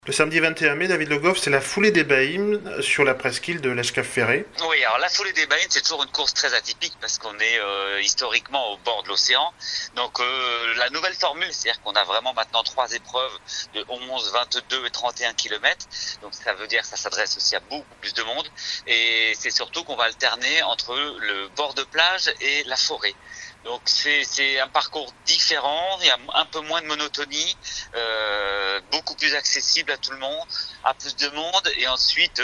Le samedi 21 mai, David Le Goff, c'est la foulée des Baïnes sur la presqu'île de l'Escaffe-Ferré. Oui, alors la foulée des Baïnes, c'est toujours une course très atypique parce qu'on est historiquement au bord de l'océan. Donc la nouvelle formule, c'est-à-dire qu'on a vraiment maintenant 3 épreuves de 11, 22 et 31 kilomètres. Donc ça veut dire que ça s'adresse aussi à beaucoup plus de monde. Et c'est surtout qu'on va alterner entre le bord de plage et la forêt. Donc c'est un parcours différent, il y a un peu moins de monotonie, beaucoup plus accessible à tout le monde, à plus de monde, et ensuite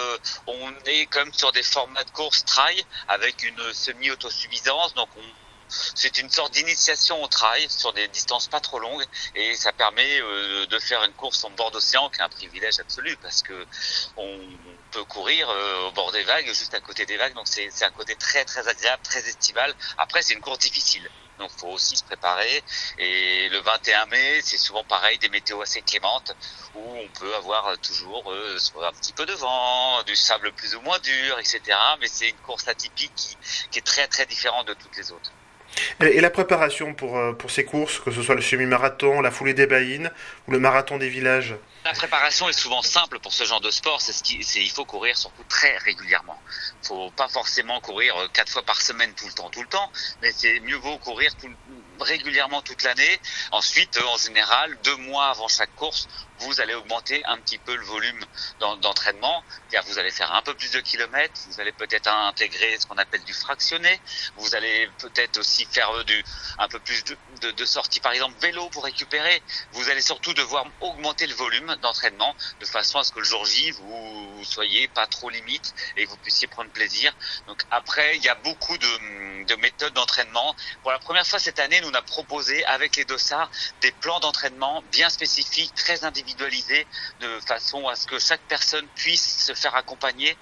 on est comme sur des formats de course trail avec une semi-autosuffisance, donc c'est une sorte d'initiation au trail sur des distances pas trop longues, et ça permet de faire une course en bord d'océan qui est un privilège absolu parce que on peut courir au bord des vagues, juste à côté des vagues, donc c'est un côté très très agréable, très estival. Après c'est une course difficile, donc faut aussi se préparer, et le 21 mai c'est souvent pareil, des météos assez clémentes où on peut avoir toujours soit un petit peu de vent, du sable plus ou moins dur, etc. Mais c'est une course atypique qui est très très différente de toutes les autres. Et la préparation pour ces courses, que ce soit le semi-marathon, la foulée des Baïnes ou le marathon des villages? La préparation est souvent simple pour ce genre de sport, il faut courir surtout très régulièrement. Faut pas forcément courir 4 fois par semaine tout le temps, mais c'est mieux vaut courir régulièrement toute l'année. Ensuite, en général, 2 mois avant chaque course, vous allez augmenter un petit peu le volume d'entraînement. C'est-à-dire vous allez faire un peu plus de kilomètres, vous allez peut-être intégrer ce qu'on appelle du fractionné, vous allez peut-être aussi faire un peu plus de sorties, par exemple vélo pour récupérer. Vous allez surtout devoir augmenter le volume d'entraînement de façon à ce que le jour J, vous soyez pas trop limite et que vous puissiez prendre plaisir. Donc après, il y a beaucoup de méthodes d'entraînement. Pour la première fois cette année, nous on a proposé avec les dossards des plans d'entraînement bien spécifiques, très individualisés, de façon à ce que chaque personne puisse se faire accompagner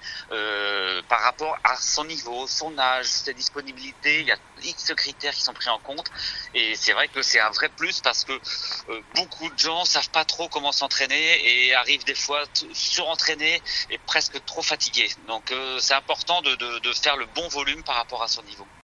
par rapport à son niveau, son âge, sa disponibilité. Il y a X critères qui sont pris en compte, et c'est vrai que c'est un vrai plus parce que beaucoup de gens savent pas trop comment s'entraîner et arrivent des fois surentraînés et presque trop fatigués. Donc c'est important de faire le bon volume par rapport à son niveau.